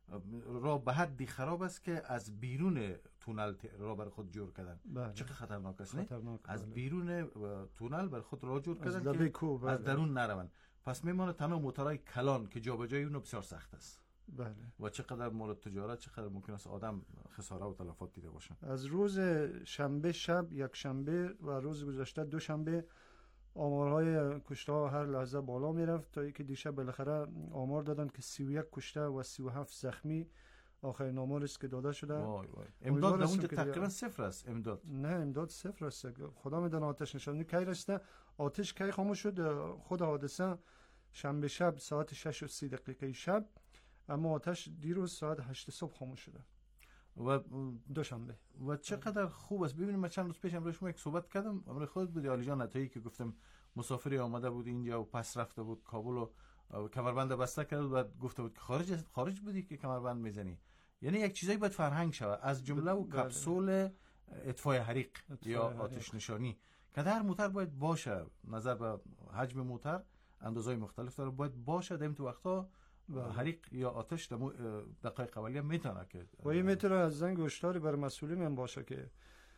را به حدی خراب است که از بیرون تونل را بر خود جور کردن. بله. چقدر خطرناک است نه؟ خطرناک از بله. بیرون تونل بر خود را جور کردن از که کو بله. از درون نروند. پس میمونه تنها موترهای کلان که جابجایی اونو بسیار سخت است. بله. و چقدر مورد تجارت چقدر ممکن است آدم خساره و تلفات دیده باشه. از روز شنبه شب، یک شنبه و روز گذشته دو شنبه آمارهای کشته ها هر لحظه بالا میرفت تا اینکه دیشب بالاخره آمار دادن که سی و یک کشته و سی و هفت زخمی آخرین آمار است که داده شده. وای وای. امداد در اونجا تقریبا صفر است. امداد نه امداد صفر است. خدا میدونه آتش نشانی کی رسیده. آتش کی خاموش شد؟ خود حادثه شنبه شب ساعت شش و سی دقیقه شب، اما آتش دیروز ساعت هشت صبح خاموش شده. و دوشنبه. و چقدر خوب است. ببینید من چند روز پیش امروز شما یک صحبت کردم، امروز خودت بودی علی جان عطایی که گفتم مسافری آمده بود اینجا و پس رفته بود کابل و کمربند بسته کرد و گفته بود که خارج خارج بودی که کمربند میزنی. یعنی یک چیزایی باید فرهنگ شود از جمله و کپسول اطفای حریق یا آتش نشانی که در موتر باید باشه. نظر به حجم موتر اندازه‌های مختلف داره، باید باشه. در این تو وقتا حریق یا آتش در دقایق اولیه میتونه که و این میتونه از زنگ هشداری بر مسئولین هم باشه که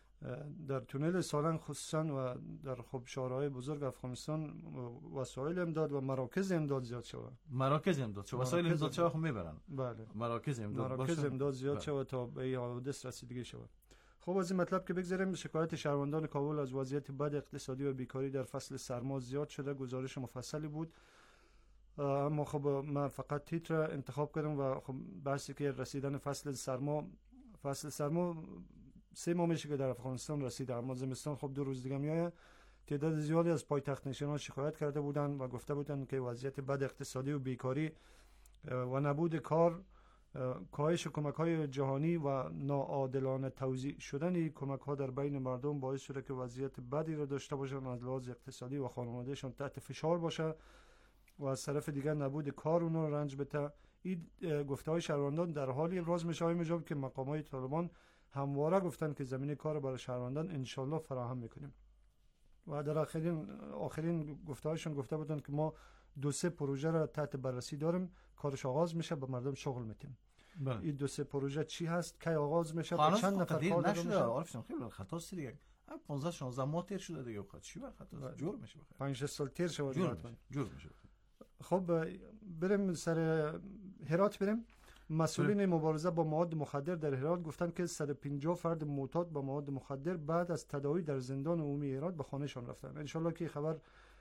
در تونل سالنگ خصوصا و در خب شهرهای بزرگ افغانستان وسایل امداد و مراکز امداد زیاد شود. مراکز امداد شود. وسایل امداد شود خب میبرن. بله. مراکز امداد مراکز باشه. امداد زیاد شود تا به این حوادث رسیدگی شود. خب از این مطلب که بگذاریم، شکایت شهروندان کابل از وضعیت بد اقتصادی و بیکاری در فصل سرما زیاد شده. گزارش مفصلی بود، اما خب من فقط تیتر انتخاب کردم و خب بحثی که رسیدن فصل سرما فصل سرما سه ماه میشه که در افغانستان رسیده، اما زمستان خب دو روز دیگه میاد. تعداد زیادی از پایتخت نشینان شکایت کرده بودن و گفته بودن که وضعیت بد اقتصادی و بیکاری و نبود کار، کاهش کمک‌های جهانی و ناعادلانه توزیع شدن کمک‌ها در بین مردم باعث شده که وضعیت بدی را داشته باشند، از لحاظ اقتصادی و خانوادهشان تحت فشار باشه و از طرف دیگر نبود کار اونو رنج بده. این گفته‌های شهروندان در حالی ابراز میشه های مجاب که مقامات طالبان همواره گفتن که زمینه کار برای شهروندان انشالله فراهم میکنیم و در آخرین آخرین گفته‌هایشون گفته بودن که ما دو سه پروژه را تحت بررسی داریم، کارش آغاز میشه، به مردم شغل میدیم. بله. این دو سه پروژه چی هست، کی آغاز میشه، با چند نفر کار داده میشه؟ عارف خیلی خطا است دیگه. پانزده شانزده ماه تیر شده دیگه، خاطر چی بر خطا جور میشه بخیر. پنج شش سال تیر شده جور میشه. جور میشه. خب بریم سر هرات. بریم مسئولین مبارزه با مواد مخدر در هرات گفتن که صد و پنجاه فرد معتاد با مواد مخدر بعد از تداوی در زندان عمومی هرات به خانهشان رفتن. ان شاءالله که خبر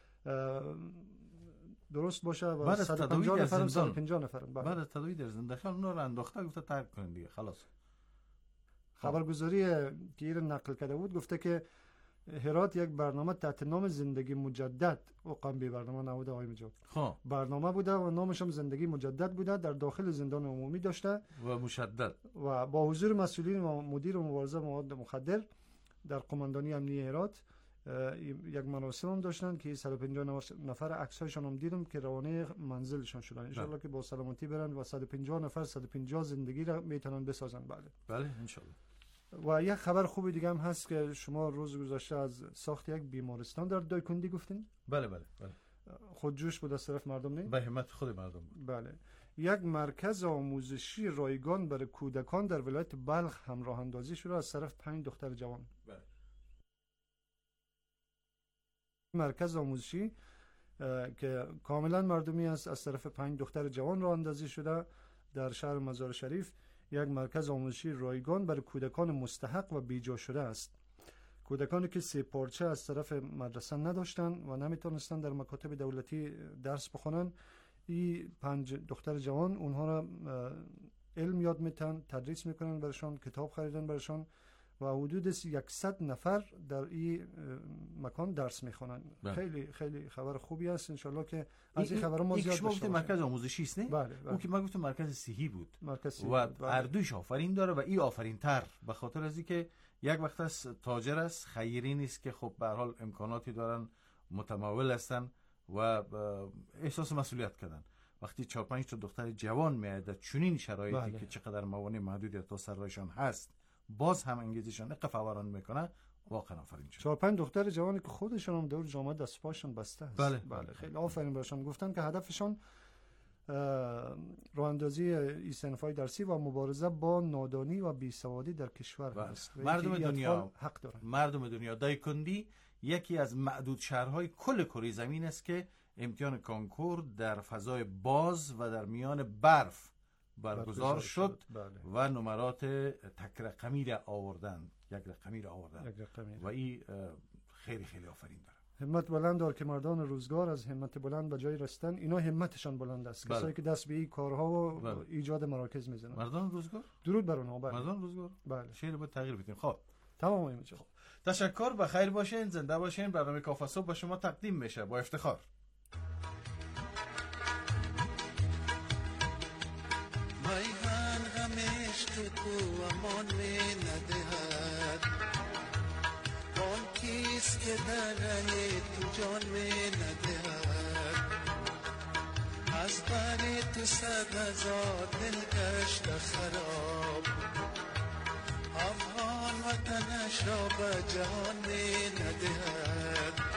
درست باشه و صد و پنجاه نفر صد و پنجاه نفر بعد از تداوی در زندان خیلی اونها رو انداخته گفته ترک کنین دیگه خلاص. خبرگزاری که این نقل کرده بود گفته که هرات یک برنامه تحت نام زندگی مجدد و قنبی برنامه نبوده آقای مجاد. خب برنامه بوده و نامش هم زندگی مجدد بوده، در داخل زندان عمومی داشته و مشدد و با حضور مسئولین و مدیر مبارزه با مواد مخدر در قماندانی امنیه هرات یک مراسم هم داشتن که صد و پنجاه نفر عکسایشون هم دیدم که روانه منزلشون شدن. ان شاء الله که با سلامتی برن و صد و پنجاه نفر صد و پنجاه زندگی را میتونن بسازن. بله بله ان شاء الله. و یک خبر خوبی دیگه هم هست که شما روز گذشته از ساخت یک بیمارستان در دایکندی گفتین. بله بله بله. خودجوش بود از طرف مردم، نه؟ به همت خود مردم بود. بله. یک مرکز آموزشی رایگان برای کودکان در ولایت بلخ هم راه اندازی شده از طرف پنج دختر جوان. بله. مرکز آموزشی که کاملا مردمی است از طرف پنج دختر جوان راه اندازی شده در شهر مزار شریف، یک مرکز آموزشی رایگان برای کودکان مستحق و بیجا شده است. کودکانی که سه پارچه از طرف مدرسه نداشتن و نمیتونستن در مکاتب دولتی درس بخونن، این پنج دختر جوان اونها را علم یاد میتن، تدریس میکنن برشان، کتاب خریدن برشان و حدود صد نفر در این مکان درس میخونن. خیلی خیلی خبر خوبی است. انشالله که از این خبرها ما زیاد داشته باشیم. مرکز آموزشی است نه؟ بله, بله. اون که من گفتم مرکز صحی بود. مرکز صحی و بود. بله. اردوش آفرین داره و این آفرین تر، به خاطر از اینکه یک وقت است تاجر است، خیری نیست که خب به هر حال امکاناتی دارن، متمول هستن و احساس مسئولیت کردن. وقتی چهار پنج تا دختر جوان میاد چنین شرایطی بله. که چقدر موانع محدودیت تا سرایشان هست، باز هم انگیزشان قفاوران میکنه، واقعا آفرین شد. چهار پنج دختر جوانی که خودشون هم دور جامعه دست پاشون بسته است. بله. بله خیلی آفرین برشان. گفتن که هدفشان راه اندازی این صنف‌های درسی و مبارزه با نادانی و بیسوادی در کشور بله. است. مردم دنیا حق دارن. مردم دنیا دایکندی یکی از معدود شهرهای کل کره زمین است که امتحان کنکور در فضای باز و در میان برف برگزار شد بله. و نمرات تک رقمی را آوردن، یک رقمی را آوردن و این خیلی خیلی آفرین داره. همت بلند دار که مردان روزگار از همت بلند به جای رسیدن، اینا همتشان بلند است. بله. کسایی که دست به این کارها و بله. ایجاد مراکز میزنن. مردان روزگار؟ درود بر اونها. بله. مردان روزگار؟ بله. شعر باید تغییر بدیم. خب تمام اینجا. خب. تشکر، بخیر باشین، زنده باشین. برنامه کافه صبح با شما تقدیم میشه با افتخار. میهن غم عشق تو امان می ندهد، آن کیست که در ره تو جان می ندهد، از بر تو صد هزار دل گشت خراب، افغان وطنش را به جهان می ندهد،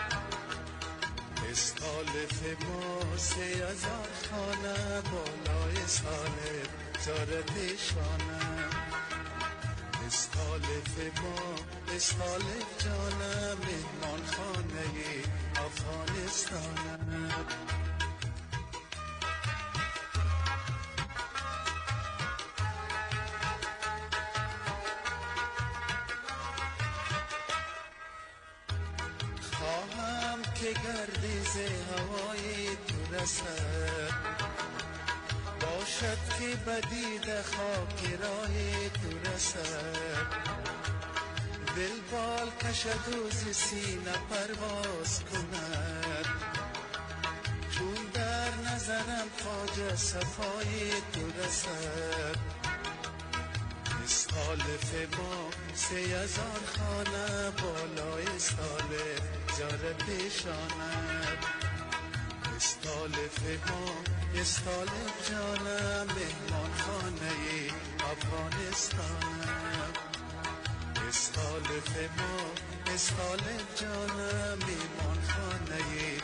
استالف ما سه هزار خانه بالای ساله زارت شانه، استالف ما استالف جانه مهمان خانه افغانستانه. خواهم که گردیز هوای تو رسد، باشد که بدید خاک راه تو رسد، دل بال کشد و ز سینه پرواز کند، چون در نظرم خواجه صفای تو رسد، استالف ما سه هزار خانه بالای ساله زار پیشاند، استالف ما استالف جانم مهمان خانه افغانستانم، استالف ما استالف جانم مهمان خانه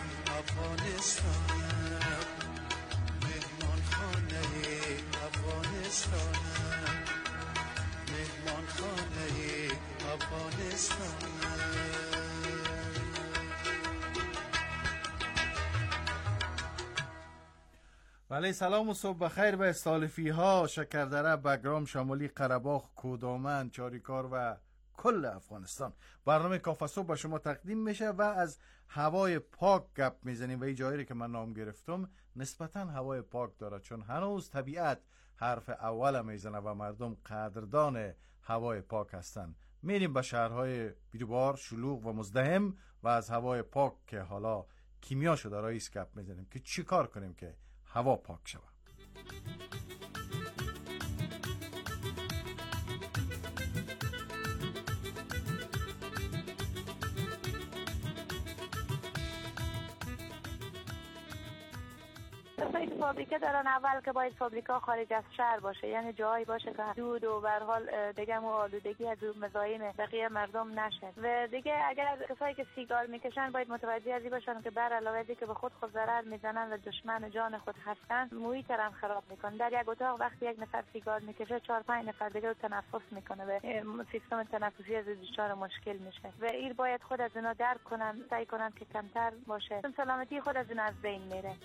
افغانستانم، مهمان خانه افغانستانم، مهمان خانه افغانستانم. بله، سلام و صبح بخیر به استالفی ها، شکردره، بگرام، شمالی، قره‌باغ، کودامن، چاریکار و کل افغانستان. برنامه کافه صبح به شما تقدیم میشه و از هوای پاک گپ میزنیم و این جایی که من نام گرفتم نسبتا هوای پاک داره، چون هنوز طبیعت حرف اول میزنه و مردم قدردان هوای پاک هستن. میریم به شهرهای بیروبار، شلوغ و مزدحم و از هوای پاک که حالا کیمیا شده رئیس گپ میزنیم که چی کار کنیم که هوا پاک شود. کسایی که فابریکه دارن اول که باید فابریکه خارج از شهر باشه، یعنی جایی باشه که دود و به هر حال دیگه و آلودگی از مزاحم بقیه مردم نشه. و دیگه اگر کسایی که سیگار میکشن باید متوجه از این باشن که بر علاوه از که به خود خود ضرر میزنن و دشمن جان خود هستن، محیط هم خراب میکنن. در یک اتاق وقتی یک نفر سیگار میکشه چهار پنج نفر دیگه رو تنفس میکنه و سیستم تنفسی از دچار مشکل میشه و این باید خود از اینا درک کنن، سعی کنن که کمتر باشه. سلامتی خود از اینا از بین میره.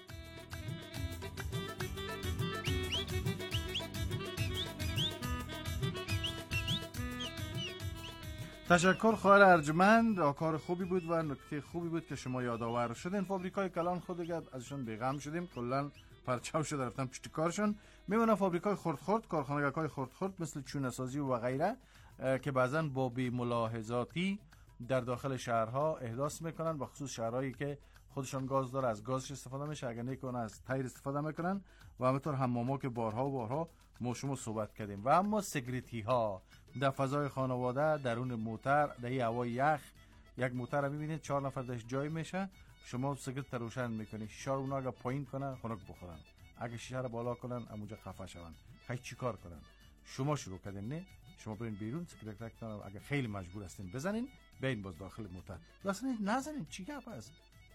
تشکر خواهر ارجمند، کار خوبی بود و نکته خوبی بود که شما یادآور شدین. فابریکای کلان خود دیگه ازشون بیغم شدیم، کلا پرچاو شده رفتن پشت کارشون. میمونه فابریکای خرد خرد، کارخانه‌های خرد خرد مثل چونه سازی و غیره که بعضن با بی ملاحظاتی در داخل شهرها احداث میکنن، و خصوص شهرهایی که خودشان گاز داره از گازش استفاده میشه، اگر نکنه از تایر استفاده میکنن. و همینطور حماما که بارها و بارها ما شما صحبت کردیم. و اما سیگریتی ها در فضای خانواده، درون موتر، در این هوای یخ، یک موتر رو میبینید چهار نفر درش جای میشه، شما سیگرت روشن میکنی، شیشه رو اونا اگه پایین کنن خنک بخورن، اگه شیشه رو بالا کنن اموجا خفه شون. خیلی چیکار کنن؟ شما شروع کردین نه؟ شما برین بیرون سیگرت رکتون، اگه خیلی مجبور هستین بزنین، بین باز داخل موتر. اصلا نزنین، چی گپ است؟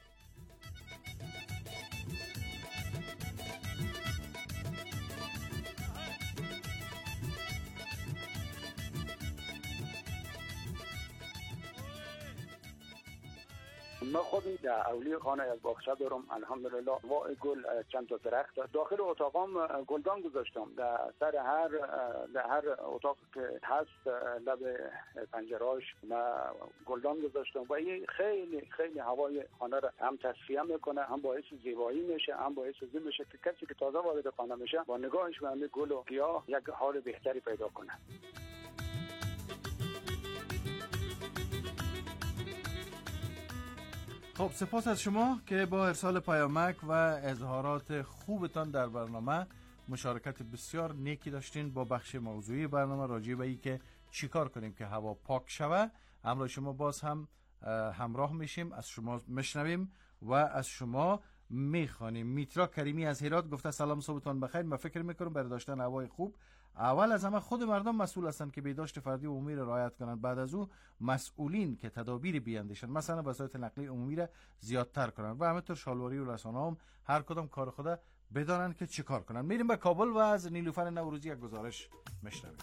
ما خودم در اولیه خانه از باغچه دارم، الحمدلله وا گل چند تا درخت داخل اتاقم گلدان گذاشتم. در سر هر در هر اتاق که هست لب پنجرهاش ما گلدان گذاشتم و این خیلی خیلی هوای خانه را هم تصفیه میکنه، هم باعث زیبایی میشه، هم باعث زی میشه که کسی که تازه وارد خانه میشه با نگاهش به همین گل و گیاه یک حال بهتری پیدا کنه. خب سپاس از شما که با ارسال پیامک و اظهارات خوبتان در برنامه مشارکت بسیار نیکی داشتین با بخش موضوعی برنامه راجع به این که چیکار کنیم که هوا پاک شوه. همراه شما باز هم همراه میشیم، از شما میشنویم و از شما میخوانیم. میترا کریمی از هرات گفته سلام صبحتان بخیر. من فکر میکنم برای داشتن هوای خوب اول از همه خود مردم مسئول هستند که بهداشت فردی و عمومی را رعایت کنند، بعد از او مسئولین که تدابیر بیاندیشند، مثلا وسایل نقلیه عمومی را زیادتر کنند و همینطور شالواری و رسانه هم هر کدام کار خود بدانند که چه کار کنند. میریم به کابل و از نیلوفر نوروزی یک گزارش میشنویم.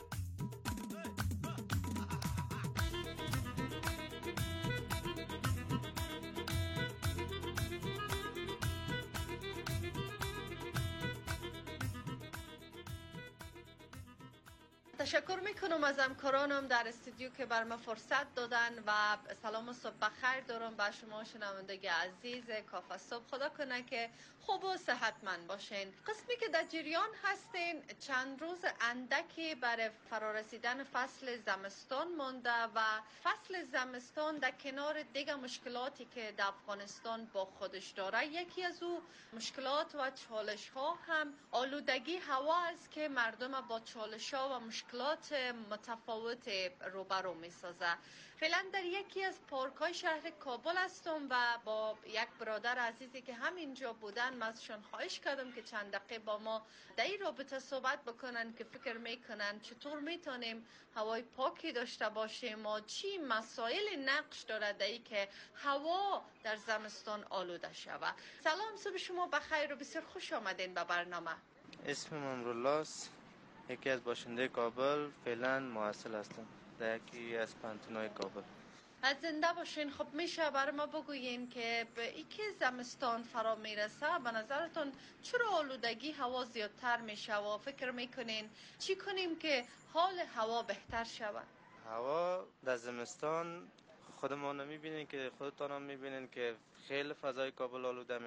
تشکر میکنم از همکارانم در استودیو که بر ما فرصت دادن و سلام و صبح بخیر دارم به شما شنوندگان عزیز کافه صبح. خدا کنه که خوب و صحتمند باشین. قسمی که در جریان هستین چند روز اندکی برای فرارسیدن فصل زمستان مانده و فصل زمستان در کنار دیگه مشکلاتی که در افغانستان با خودش داره، یکی از او مشکلات و چالش ها هم آلودگی هوا است که مردم با چالش ها و مشکلات متفاوت روبرو می سازه. فعلا در یکی از پارک‌های شهر کابل هستم و با یک برادر عزیزی که همینجا بودن من ازشون خواهش کردم که چند دقیقه با ما در این رابطه صحبت بکنن که فکر میکنن چطور میتونیم هوای پاکی داشته باشیم و چی مسائل نقش داره در این که هوا در زمستان آلوده شود. سلام، صبح شما بخیر و بسیار خوش آمدین به برنامه. اسمم امروالله است، یکی از باشنده کابل، فعلا محصل هستم در یکی از پانتونای کابل. از زنده باشین. خب میشه برای ما بگویین که به ای که زمستان فرا میرسه به نظرتون چرا آلودگی هوا زیادتر میشه و فکر میکنین چی کنیم که حال هوا بهتر شود؟ هوا در زمستان خودمان میبینین که خودتان هم میبینین که خیلی فضای کابل آلوده